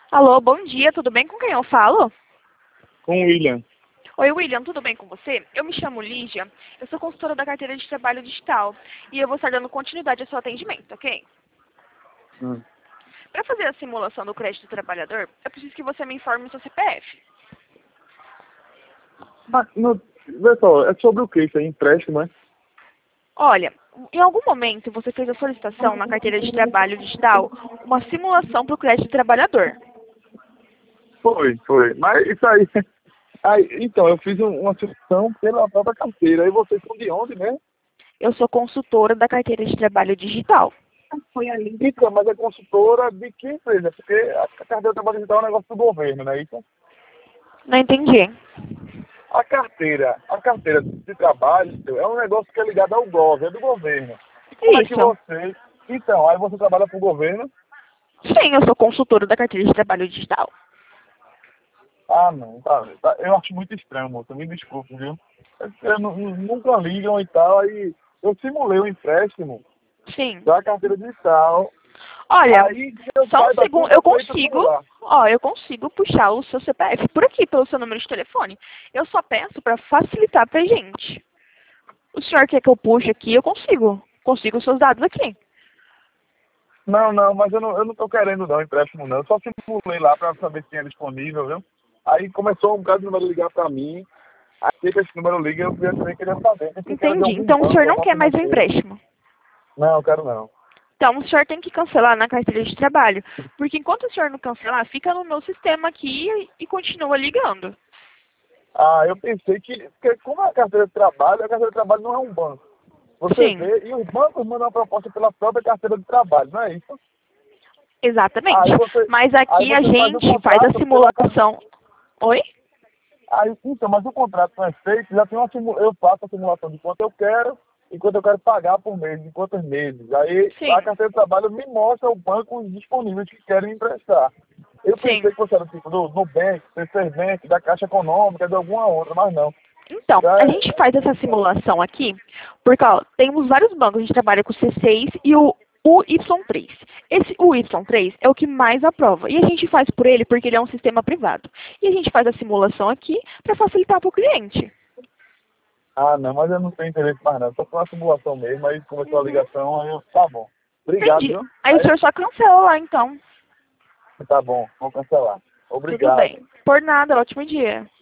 Alô, bom dia, tudo bem com quem eu falo? Com o William. Oi, William, tudo bem com você? Eu me chamo Lígia, eu sou consultora da carteira de trabalho digital e eu vou estar dando continuidade ao seu atendimento, ok? Hum. Para fazer a simulação do crédito do trabalhador, eu preciso que você me informe o seu CPF. Mas, vê só, é sobre o que isso aí? Empréstimo, é? Olha, em algum momento você fez a solicitação na carteira de trabalho digital uma simulação para o crédito do trabalhador. Foi. Mas isso aí... Aí, então, eu fiz uma sugestão pela própria carteira. Aí vocês são de onde, né? Eu sou consultora da carteira de trabalho digital. Então, mas é consultora de que empresa? Porque a carteira de trabalho digital é um negócio do governo, não é isso? Não entendi. A carteira de trabalho é um negócio que é ligado ao GOV, é do governo. E como é que Isso. você... Então, aí você trabalha para o governo? Sim, eu sou consultora da carteira de trabalho digital. Ah, não, tá. Eu acho muito estranho, moça. Me desculpe, viu? Nunca ligam e tal. Aí eu simulei o empréstimo Sim. da carteira digital. Olha, Aí eu só um saiba segundo, tudo eu é feito por consigo, lá. eu consigo puxar o seu CPF por aqui, pelo seu número de telefone. Eu só peço para facilitar pra gente. O senhor quer que eu puxe aqui, eu consigo. Consigo os seus dados aqui. Não, mas eu não tô querendo não, empréstimo não. Eu só simulei lá pra saber se tinha disponível, viu? Aí começou um bocado de número ligar pra mim. Aí que esse número liga, eu também queria saber. Se era de Entendi. algum Então o senhor banco, não alguma quer mais o financeira. empréstimo. Não, eu quero não. Então o senhor tem que cancelar na carteira de trabalho. Porque enquanto o senhor não cancelar, fica no meu sistema aqui e continua ligando. Ah, eu pensei que... Porque como é a carteira de trabalho, a carteira de trabalho não é um banco. Você Sim, vê, e os bancos mandam a proposta pela própria carteira de trabalho, não é isso? exatamente. Aí você, Mas aí aqui a você faz o gente faz a contrato pela carteira. simulação. Oi? Aí, então, mas o contrato não é feito, já tem eu faço a simulação de quanto eu quero pagar por mês, em quantos meses. Aí a Sim, carteira de trabalho me mostra o banco disponíveis que querem emprestar. Eu pensei sim. que você era tipo do Nubank, PC Bank, da Caixa Econômica, de alguma outra, mas não. Então, Já a gente faz essa simulação aqui, porque ó, temos vários bancos, a gente trabalha com o C6 e o Y3. Esse Y3 é o que mais aprova. E a gente faz por ele porque ele é um sistema privado. E a gente faz a simulação aqui para facilitar para o cliente. Ah, não, mas eu não tenho interesse mais não. Só foi uma simulação mesmo, aí começou a Uhum. ligação, aí eu, tá bom. Obrigado, Entendi. viu? Aí o Aí, senhor só cancela lá, então. tá bom, vou cancelar. Tudo Obrigado. bem. Por nada, ótimo dia.